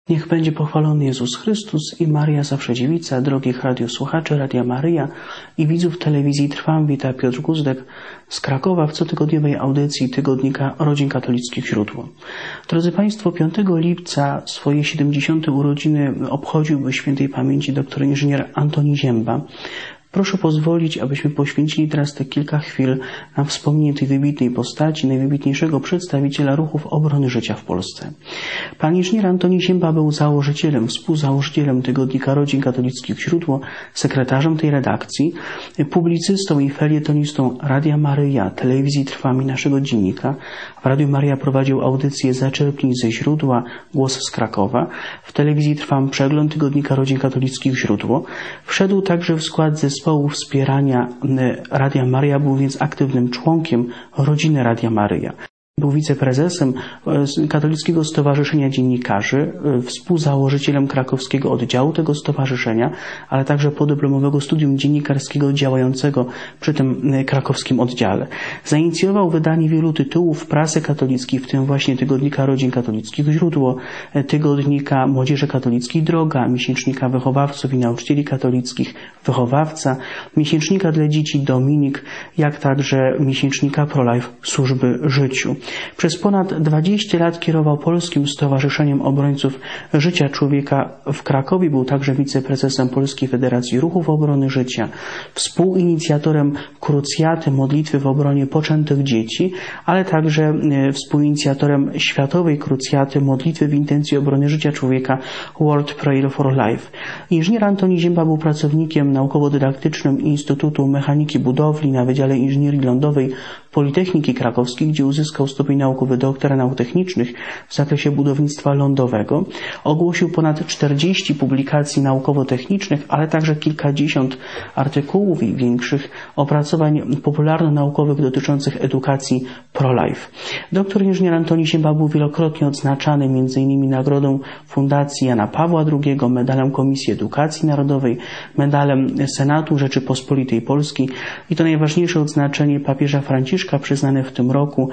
Niech będzie pochwalony Jezus Chrystus i Maria Zawsze Dziewica, drogich radiosłuchaczy Radia Maryja i widzów telewizji Trwam. Wita Piotr Guzdek z Krakowa w cotygodniowej audycji tygodnika Rodzin Katolickich Źródło. Drodzy Państwo, 5 lipca swoje 70. urodziny obchodziłby świętej pamięci dr inżynier Antoni Ziemba. Proszę pozwolić, abyśmy poświęcili teraz te kilka chwil na wspomnienie tej wybitnej postaci, najwybitniejszego przedstawiciela ruchów obrony życia w Polsce. Pan inżynier Antoni Ziemba był założycielem, współzałożycielem tygodnika Rodzin Katolickich Źródło, sekretarzem tej redakcji, publicystą i felietonistą Radia Maryja, telewizji Trwam i naszego dziennika. W Radiu Maryja prowadził audycję Zaczerpnij ze źródła, głos z Krakowa. W telewizji Trwam przegląd tygodnika Rodzin Katolickich Źródło. Wszedł także w skład zespołu wspierania Radia Maryja, był więc aktywnym członkiem rodziny Radia Maryja. Był wiceprezesem Katolickiego Stowarzyszenia Dziennikarzy, współzałożycielem krakowskiego oddziału tego stowarzyszenia, ale także podyplomowego studium dziennikarskiego działającego przy tym krakowskim oddziale. Zainicjował wydanie wielu tytułów prasy katolickiej, w tym właśnie tygodnika Rodzin Katolickich Źródło, tygodnika Młodzieży Katolickiej Droga, miesięcznika wychowawców i nauczycieli katolickich Wychowawca, miesięcznika dla dzieci Dominik, jak także miesięcznika Pro-Life Służby Życiu. Przez ponad 20 lat kierował Polskim Stowarzyszeniem Obrońców Życia Człowieka w Krakowie. Był także wiceprezesem Polskiej Federacji Ruchów Obrony Życia, współinicjatorem krucjaty modlitwy w obronie poczętych dzieci, ale także współinicjatorem światowej krucjaty modlitwy w intencji obrony życia człowieka World Prayer for Life. Inżynier Antoni Ziemba był pracownikiem naukowo-dydaktycznym Instytutu Mechaniki Budowli na Wydziale Inżynierii Lądowej Politechniki Krakowskiej, gdzie uzyskał stopień naukowy doktora nauk technicznych w zakresie budownictwa lądowego. Ogłosił ponad 40 publikacji naukowo-technicznych, ale także kilkadziesiąt artykułów i większych opracowań popularno-naukowych dotyczących edukacji pro-life. Doktor inżynier Antoni Ziemba był wielokrotnie odznaczany m.in. nagrodą Fundacji Jana Pawła II, medalem Komisji Edukacji Narodowej, medalem Senatu Rzeczypospolitej Polskiej i to najważniejsze odznaczenie papieża Franciszka przyznane w tym roku.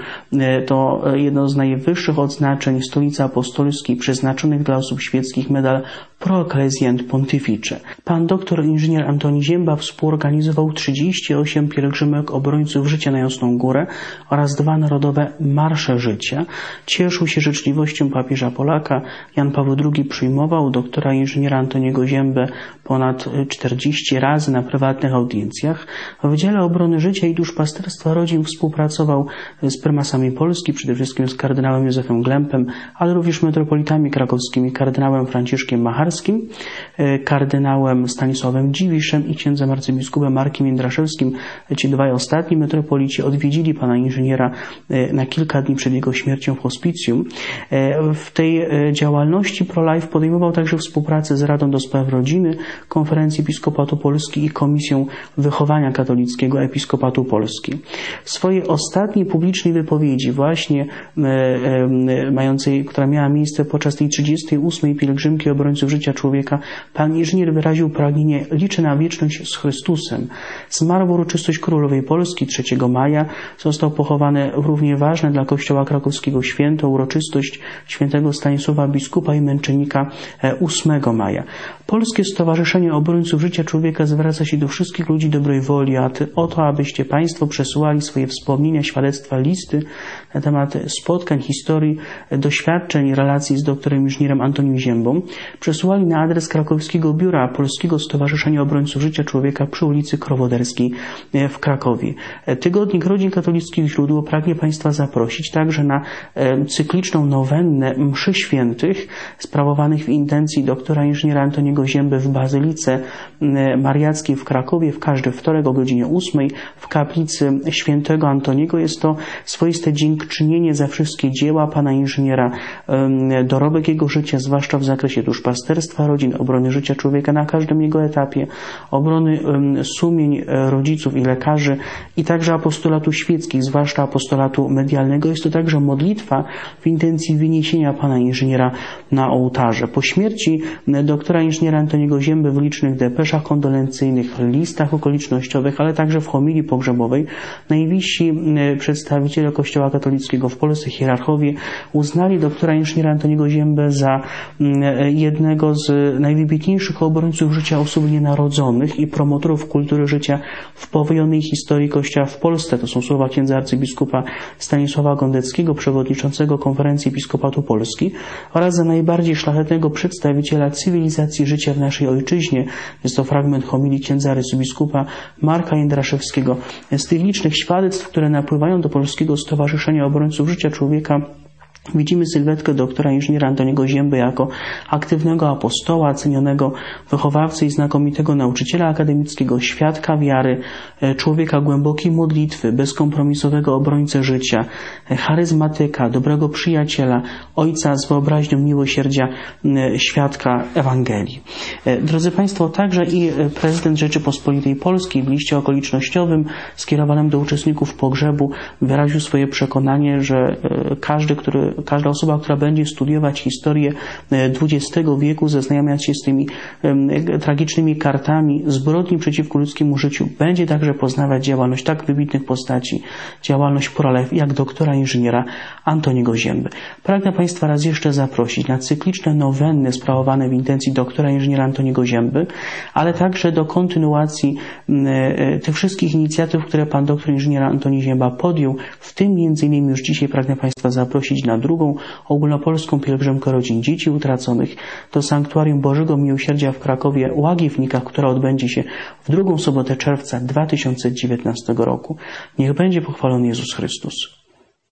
To jedno z najwyższych odznaczeń Stolicy Apostolskiej przeznaczonych dla osób świeckich, medal Pro Ecclesiam Pontifice. Pan doktor inżynier Antoni Ziemba współorganizował 38 pielgrzymek obrońców życia na Jasną Górę oraz 2 narodowe marsze życia. Cieszył się życzliwością papieża Polaka. Jan Paweł II przyjmował doktora inżyniera Antoniego Ziembę ponad 40 razy na prywatnych audiencjach. W Wydziale Obrony Życia i Duszpasterstwa Rodzin współpracował z prymasami Polski, przede wszystkim z kardynałem Józefem Glempem, ale również metropolitami krakowskimi, kardynałem Franciszkiem Macharskim, kardynałem Stanisławem Dziwiszem i księdzem arcybiskupem Markiem Jędraszewskim. Ci dwaj ostatni metropolici odwiedzili pana inżyniera na kilka dni przed jego śmiercią w hospicjum. W tej działalności pro-life podejmował także współpracę z Radą do Spraw Rodziny, Konferencji Episkopatu Polski i Komisją Wychowania Katolickiego Episkopatu Polski. W swojej ostatniej publicznej wypowiedzi, właśnie która miała miejsce podczas tej 38. pielgrzymki obrońców życia człowieka, pan inżynier wyraził pragnienie: liczę na wieczność z Chrystusem. Zmarł w uroczystość Królowej Polski 3 maja. Został pochowany w równie ważne dla Kościoła krakowskiego święto, uroczystość świętego Stanisława biskupa i męczennika 8 maja. Polskie Stowarzyszenie Obrońców Życia Człowieka zwraca się do wszystkich ludzi dobrej woli o to, abyście Państwo przesyłali swoje wspomnienia, świadectwa, listy na temat spotkań, historii, doświadczeń, relacji z doktorem inżynierem Antonim Ziembą. Przesyłali na adres krakowskiego biura Polskiego Stowarzyszenia Obrońców Życia Człowieka przy ulicy Krowoderskiej w Krakowie. Tygodnik Rodzin Katolickich Źródło pragnie Państwa zaprosić także na cykliczną nowennę mszy świętych sprawowanych w intencji doktora inżyniera Antoniego Zięby w Bazylice Mariackiej w Krakowie w każdy wtorek o godzinie 8 w kaplicy świętego Antoniego. Jest to swoiste dziękczynienie za wszystkie dzieła pana inżyniera, dorobek jego życia, zwłaszcza w zakresie duszpasterstwa rodzin, obrony życia człowieka na każdym jego etapie, obrony sumień rodziców i lekarzy i także apostolatu świeckich, zwłaszcza apostolatu medialnego. Jest to także modlitwa w intencji wyniesienia pana inżyniera na ołtarze. Po śmierci doktora inżyniera Antoniego Zięby w licznych depeszach kondolencyjnych, listach okolicznościowych, ale także w homilii pogrzebowej najwyżsi najwyżsi przedstawiciele Kościoła katolickiego w Polsce, hierarchowie, uznali doktora inżyniera Antoniego Ziębę za jednego z najwybitniejszych obrońców życia osób nienarodzonych i promotorów kultury życia w powojennej historii Kościoła w Polsce. To są słowa księdza arcybiskupa Stanisława Gondeckiego, przewodniczącego Konferencji Episkopatu Polski, oraz za najbardziej szlachetnego przedstawiciela cywilizacji życia w naszej ojczyźnie. Jest to fragment homilii księdza arcybiskupa Marka Jędraszewskiego. Z tych licznych świadectw, które napływają do Polskiego Stowarzyszenia Obrońców Życia Człowieka, widzimy sylwetkę doktora inżyniera Antoniego Zięby jako aktywnego apostoła, cenionego wychowawcy i znakomitego nauczyciela akademickiego, świadka wiary, człowieka głębokiej modlitwy, bezkompromisowego obrońcę życia, charyzmatyka, dobrego przyjaciela, ojca z wyobraźnią miłosierdzia, świadka Ewangelii. Drodzy Państwo, także i prezydent Rzeczypospolitej Polskiej w liście okolicznościowym skierowanym do uczestników pogrzebu wyraził swoje przekonanie, że każda osoba, która będzie studiować historię XX wieku, zaznajamiać się z tymi tragicznymi kartami zbrodni przeciwko ludzkiemu życiu, będzie także poznawać działalność tak wybitnych postaci, działalność prolef jak doktora inżyniera Antoniego Zięby. Pragnę Państwa raz jeszcze zaprosić na cykliczne nowenny sprawowane w intencji doktora inżyniera Antoniego Zięby, ale także do kontynuacji tych wszystkich inicjatyw, które pan doktor inżyniera Antoni Zięba podjął, w tym m.in. już dzisiaj pragnę Państwa zaprosić na drugą ogólnopolską pielgrzymkę rodzin dzieci utraconych do Sanktuarium Bożego Miłosierdzia w Krakowie Łagiewnikach, która odbędzie się w drugą sobotę czerwca 2019 roku. Niech będzie pochwalony Jezus Chrystus.